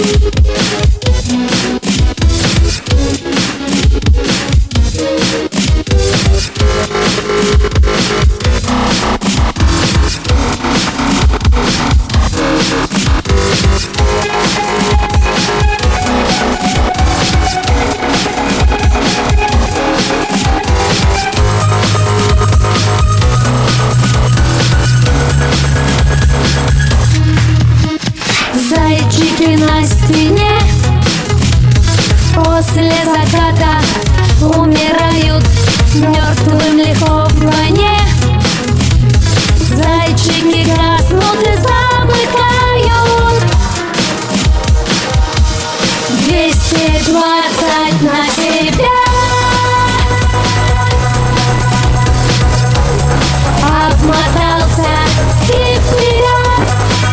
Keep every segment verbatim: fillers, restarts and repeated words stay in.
Зайчики на стене после заката умирают мертвым легко в войне. Зайчики гаснут и замыкают. Двести двадцать на себя. Обмотался и вперед.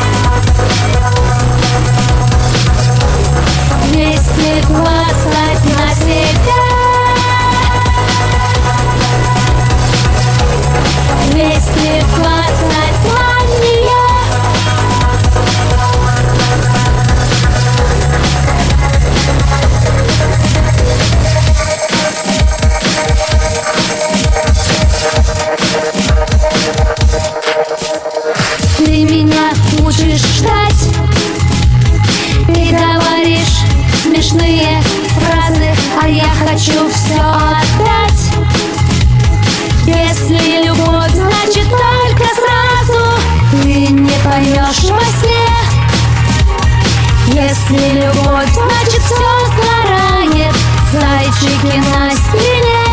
Двести двадцать на себя. Двести двадцать на нее. Ты меня учишь ждать и говоришь смешные фразы, а я хочу все отдать. Если любовь, значит только сразу. Ты не поймешь во сне. Если любовь, значит все сгорает. Зайчики на стене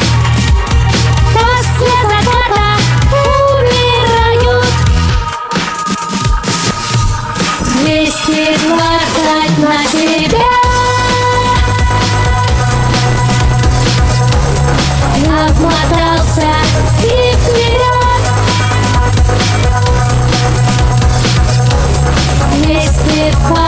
после заката умирают. Двести двадцать на себя. Обмотался и вперед. Двести двадцать.